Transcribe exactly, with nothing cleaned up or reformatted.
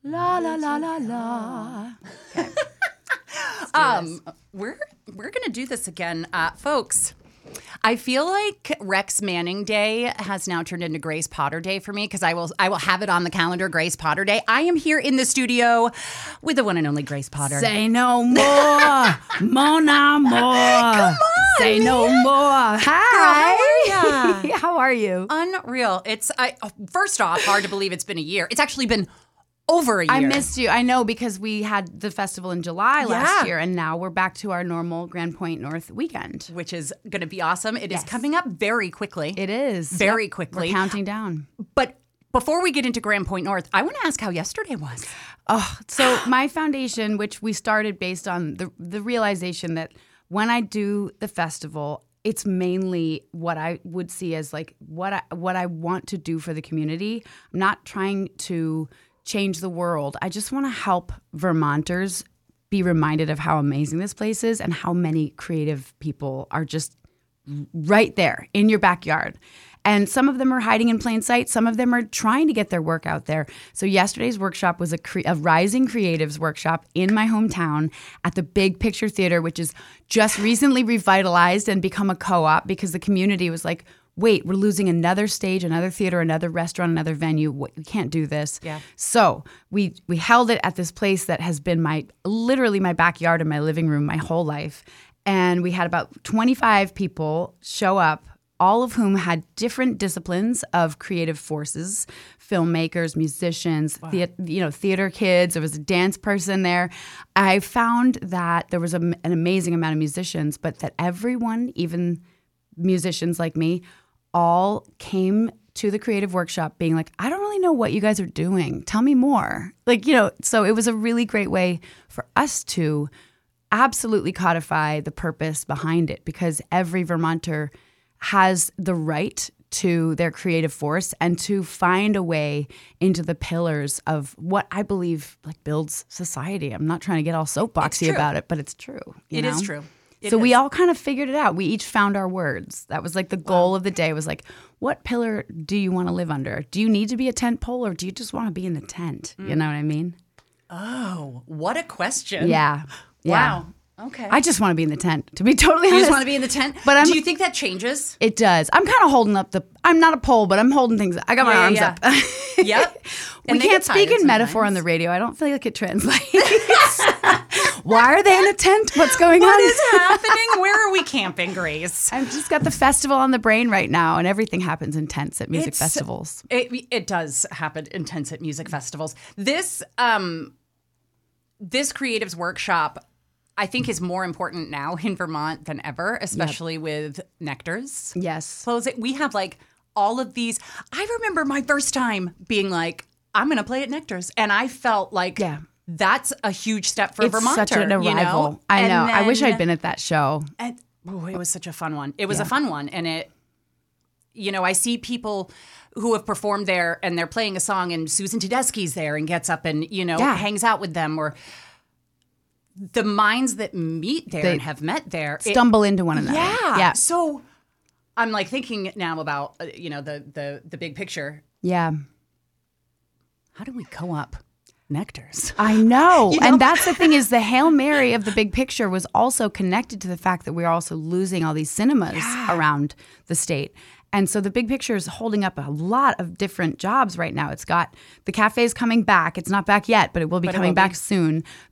La la la la la. Okay. Um, we're we're gonna do this again, uh, folks. I feel like Rex Manning Day has now turned into Grace Potter Day for me because I will I will have it on the calendar, Grace Potter Day. I am here in the studio with the one and only Grace Potter. Say no more, mon amour. Come on, Say man. no more. Hi. Girl, how are ya? How are you? Unreal. It's I first off, hard to believe it's been a year. It's actually been over a year. I missed you. I know because we had the festival in July last Yeah. year, and now we're back to our normal Grand Point North weekend. Which is going to be awesome. It Yes. is coming up very quickly. It is. Very Yep. quickly. We're counting down. But before we get into Grand Point North, I want to ask how yesterday was. Oh, so my foundation, which we started based on the the realization that when I do the festival, it's mainly what I would see as like what I what I want to do for the community. I'm not trying to change the world. I just want to help Vermonters be reminded of how amazing this place is and how many creative people are just right there in your backyard. And some of them are hiding in plain sight. Some of them are trying to get their work out there. So yesterday's workshop was a, cre- a Rising Creatives workshop in my hometown at the Big Picture Theater, which is just recently revitalized and become a co-op because the community was like, wait, we're losing another stage, another theater, another restaurant, another venue. We can't do this. Yeah. So we we held it at this place that has been my literally my backyard and my living room my whole life. And we had about twenty-five people show up, all of whom had different disciplines of creative forces, filmmakers, musicians, wow. thea- you know, theater kids. There was a dance person there. I found that there was a, an amazing amount of musicians, but that everyone, even musicians like me, all came to the creative workshop being like, I don't really know what you guys are doing. Tell me more. Like, you know, so it was a really great way for us to absolutely codify the purpose behind it because every Vermonter has the right to their creative force and to find a way into the pillars of what I believe like builds society. I'm not trying to get all soapboxy about it, but it's true. It is true. It so is. we all kind of figured it out. We each found our words. That was like the goal wow. of the day was like, what pillar do you want to live under? Do you need to be a tent pole or do you just want to be in the tent? Mm. You know what I mean? Oh, what a question. Yeah. Wow. Yeah. Okay. I just want to be in the tent, to be totally honest. You just want to be in the tent? But I'm, do you think that changes? It does. I'm kind of holding up the, I'm not a pole, but I'm holding things. I got my yeah, arms yeah. up. Yep. We can't speak in metaphor on the radio. I don't feel like it translates. Why are they in a tent? What's going what on? What is happening? Where are we camping, Grace? I've just got the festival on the brain right now, and everything happens in tents at music it's, festivals. It, it does happen in tents at music festivals. This, um, this creatives workshop, I think, is more important now in Vermont than ever, especially yep. with Nectars. Yes. Closing. We have like all of these. I remember my first time being like, I'm going to play at Nectars. And I felt like yeah. that's a huge step for it's Vermonter. Such an arrival. You know? I know. Then, I wish I'd been at that show. And, oh, it was such a fun one. It was yeah. a fun one. And it, you know, I see people who have performed there and they're playing a song and Susan Tedeschi's there and gets up and, you know, yeah. hangs out with them, or the minds that meet there they and have met there stumble it, into one another. Yeah. Yeah. So I'm like thinking now about, uh, you know, the, the, the big picture. Yeah. How do we co-op Nectars? I know. You know? And that's the thing is the Hail Mary of the big picture was also connected to the fact that we're also losing all these cinemas yeah. around the state. And so the big picture is holding up a lot of different jobs right now. It's got the cafes coming back. It's not back yet, but it will be but coming will back be. soon.